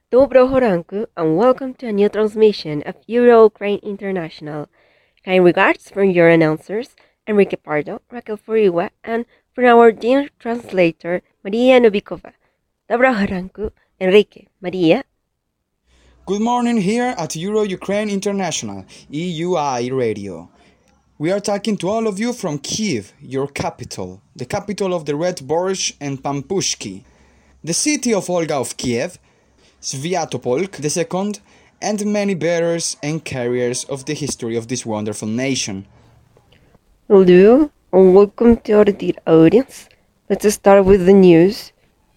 Доброго ранку and welcome to a new transmission of Euro-Ukraine International. Kind regards from your announcers, Enrique Pardo, Raquel Foriwa, and from our dear translator, Maria Novikova. Доброго ранку, Enrique, Maria. Good morning here at Euro-Ukraine International, EUI Radio. We are talking to all of you from Kiev, your capital, the capital of the Red Borscht and Pampushki, the city of Olga of Kiev, Sviatopolk II, and many bearers and carriers of the history of this wonderful nation. Hello and welcome to our dear audience. Let's start with the news.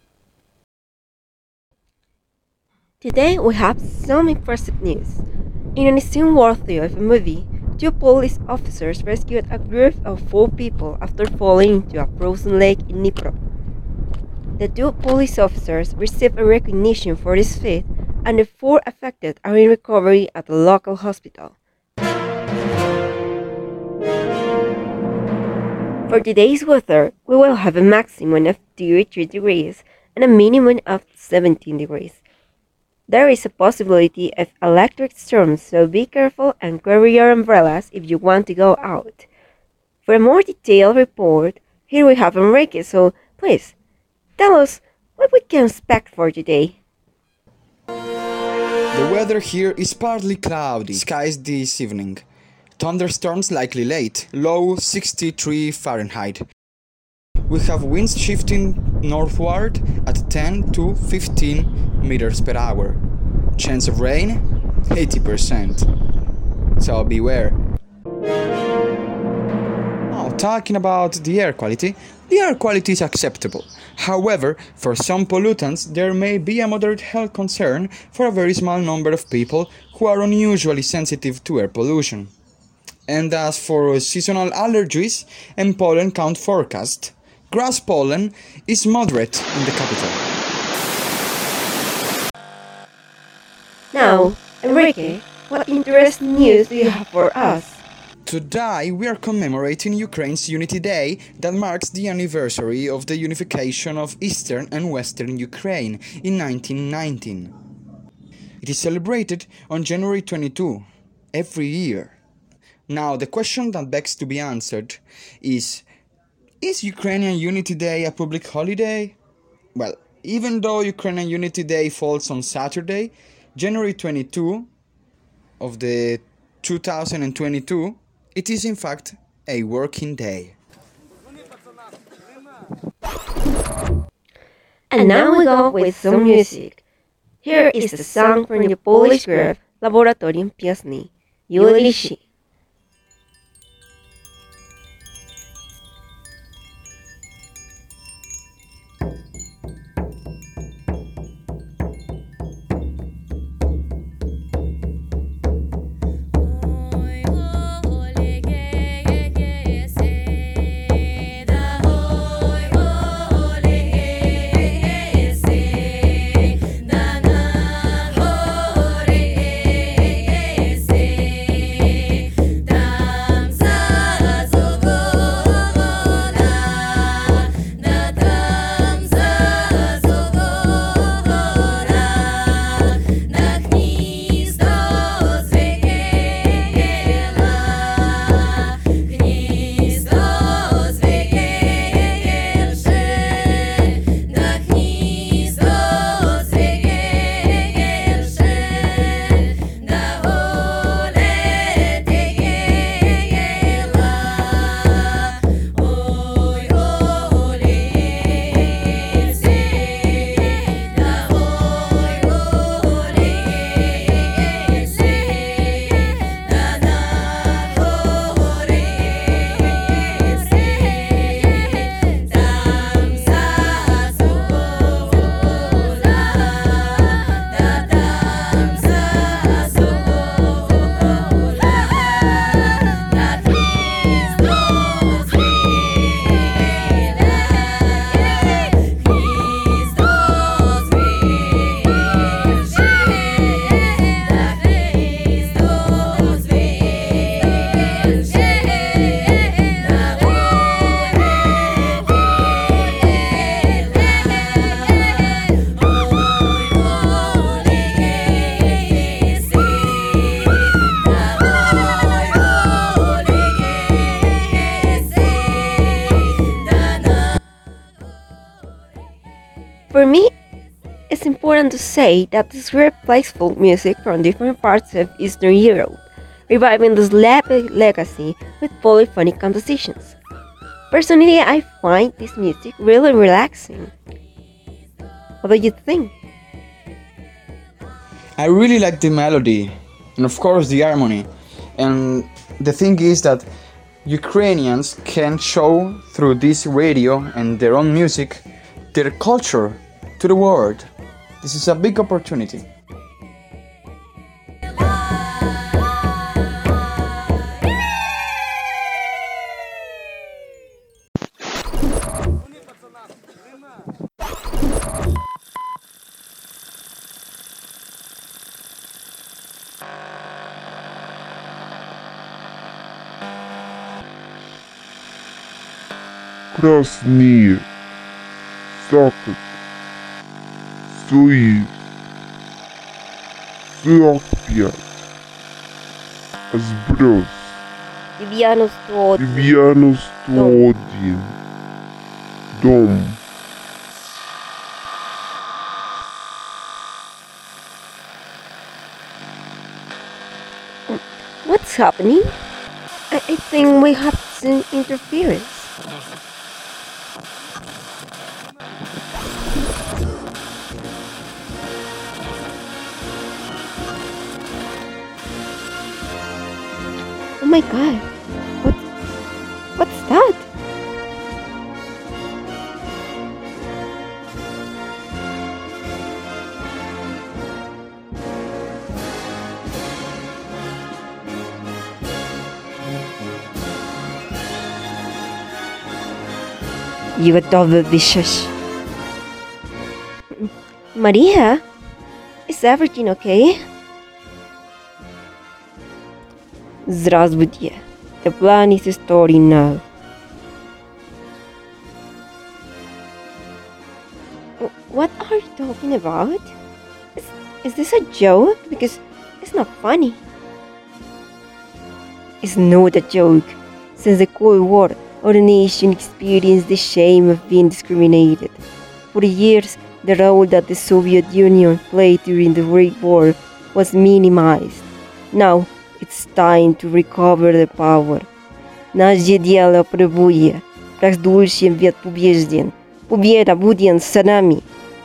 Today we have some impressive news. In a scene worthy of a movie, two police officers rescued a group of 4 people after falling into a frozen lake in Dnipro. The 2 police officers received a recognition for this feat, and the 4 affected are in recovery at a local hospital. For today's weather, we will have a maximum of 33 degrees and a minimum of 17 degrees. There is a possibility of electric storms, so be careful and carry your umbrellas if you want to go out. For a more detailed report, here we have Enrique, so please, tell us what we can expect for today. The weather here is partly cloudy, skies this evening. Thunderstorms likely late, low 63 Fahrenheit. We have winds shifting northward at 10 to 15 meters per hour. Chance of rain, 80%. So beware. Now, talking about the air quality is acceptable. However, for some pollutants, there may be a moderate health concern for a very small number of people who are unusually sensitive to air pollution. And as for seasonal allergies and pollen count forecast, grass pollen is moderate in the capital. Now, Enrique, what interesting news do you have for us? Today we are commemorating Ukraine's Unity Day that marks the anniversary of the unification of Eastern and Western Ukraine in 1919. It is celebrated on January 22 every year. Now, the question that begs to be answered is Ukrainian Unity Day a public holiday? Well, even though Ukrainian Unity Day falls on Saturday, January 22 of the 2022, it is in fact a working day. And now we go with some music. Here is the song from the Polish group Laboratorium Piasny, Yulishi. important to say that this group plays folk music from different parts of Eastern Europe, reviving the Slavic legacy with polyphonic compositions. Personally, I find this music really relaxing. What do you think? I really like the melody and of course the harmony. And the thing is that Ukrainians can show through this radio and their own music their culture to the world. This is a big opportunity. Красные, сакот, суи, 45, сброс, Дев'яносто один. 91, дом. What's happening? I think we have some interference. Oh my god. What's that? You готовы vicious. Maria? Is everything okay? Здравствуйте. The plan is starting now. What are you talking about? Is this a joke? Because it's not funny. It's not a joke. Since the Cold War, our nation experienced the shame of being discriminated. For years, the role that the Soviet Union played during the Great War was minimized. Now, it's time to recover the power. Наше дело пребуя, раздульщем век побежден. Победа будет с нами.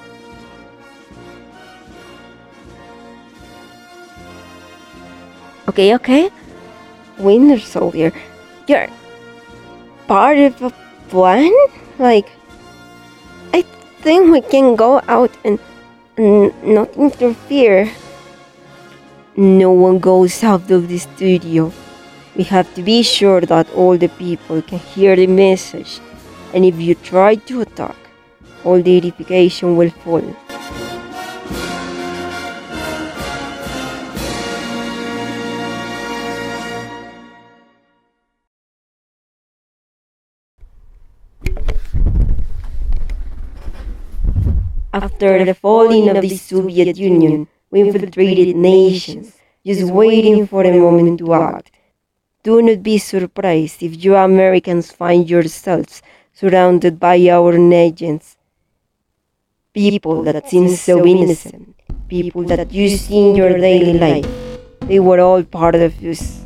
Okay. Winter Soldier, you're part of a plan? Like, I think we can go out and not interfere. No one goes out of the studio. We have to be sure that all the people can hear the message. And if you try to attack, all the edification will fall. After the falling of the Soviet Union, we infiltrated nations, just waiting for a moment to act. Do not be surprised if you Americans find yourselves surrounded by our agents. People that seem so innocent, people that you see in your daily life. They were all part of us.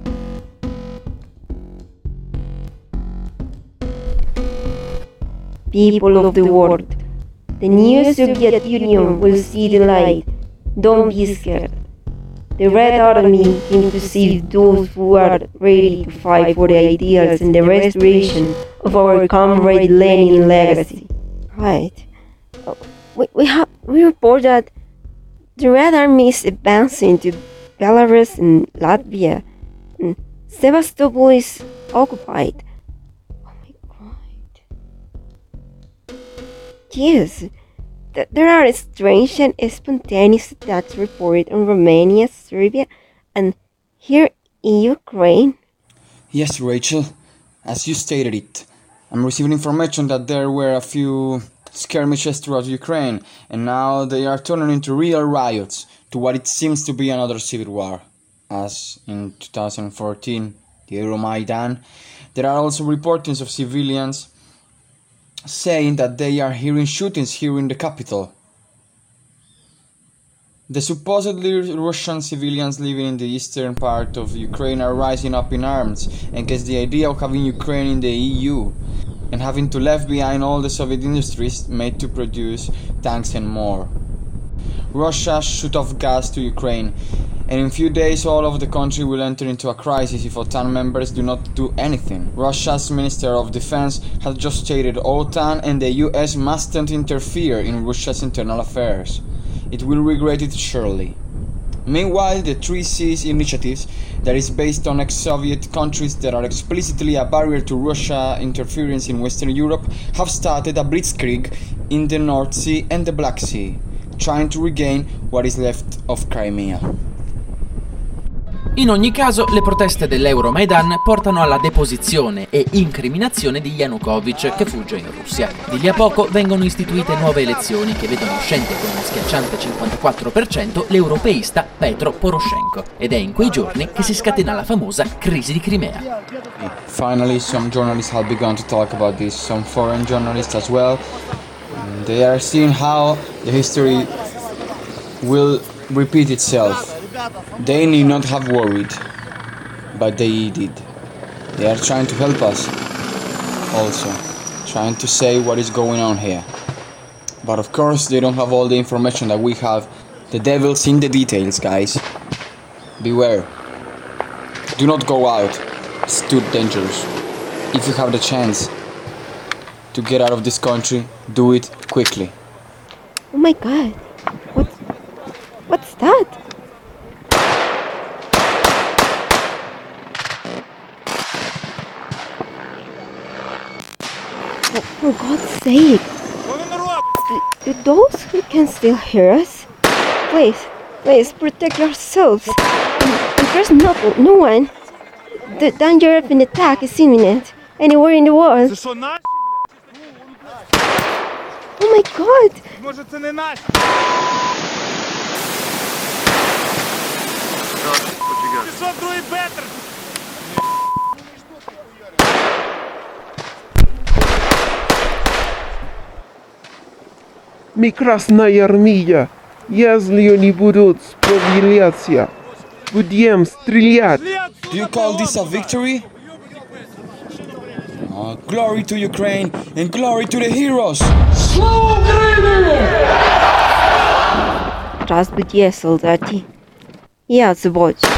People of the world, the new Soviet Union will see the light. Don't be scared. The Red Army came to save those who are ready to fight for the ideals and the restoration of our comrade Lenin legacy. Right. We report that the Red Army is advancing to Belarus and Latvia, and Sevastopol is occupied. Oh my god. Yes. There are strange and spontaneous attacks reported on Romania, Serbia, and here in Ukraine. Yes, Rachel, as you stated it, I'm receiving information that there were a few skirmishes throughout Ukraine, and now they are turning into real riots to what it seems to be another civil war. As in 2014, the Euromaidan, there are also reports of civilians saying that they are hearing shootings here in the capital. The supposedly Russian civilians living in the eastern part of Ukraine are rising up in arms against the idea of having Ukraine in the EU and having to leave behind all the Soviet industries made to produce tanks and more. Russia shut off gas to Ukraine, and in few days all of the country will enter into a crisis if OTAN members do not do anything. Russia's Minister of Defense has just stated OTAN and the US mustn't interfere in Russia's internal affairs. It will regret it surely. Meanwhile, the Three Seas initiative, that is based on ex-Soviet countries that are explicitly a barrier to Russia interference in Western Europe, have started a blitzkrieg in the North Sea and the Black Sea, trying to regain what is left of Crimea. In ogni caso, le proteste dell'Euromaidan portano alla deposizione e incriminazione di Yanukovych, che fugge in Russia. Di lì a poco vengono istituite nuove elezioni che vedono uscente con uno schiacciante 54% l'europeista Petro Poroshenko. Ed è in quei giorni che si scatena la famosa crisi di Crimea. Finally, some journalists have begun to talk about this, some foreign journalists as well. They are seeing how the history will repeat itself. They need not have worried, but they did. They are trying to help us, also, trying to say what is going on here. But of course they don't have all the information that we have. The devil's in the details, guys. Beware. Do not go out. It's too dangerous. If you have the chance to get out of this country, do it quickly. Oh my god. What's that? For God's sake. Do those who can still hear us? Please protect yourselves. And there's no one. The danger of an attack is imminent. Anywhere in the world. Oh my god! Може це не наші? Пішов другий Петр! Красная армия, если они будут сопротивляться, будем стрелять. Do you call this a victory? Glory to Ukraine and glory to the heroes! Здравствуйте, солдаты. Я звать.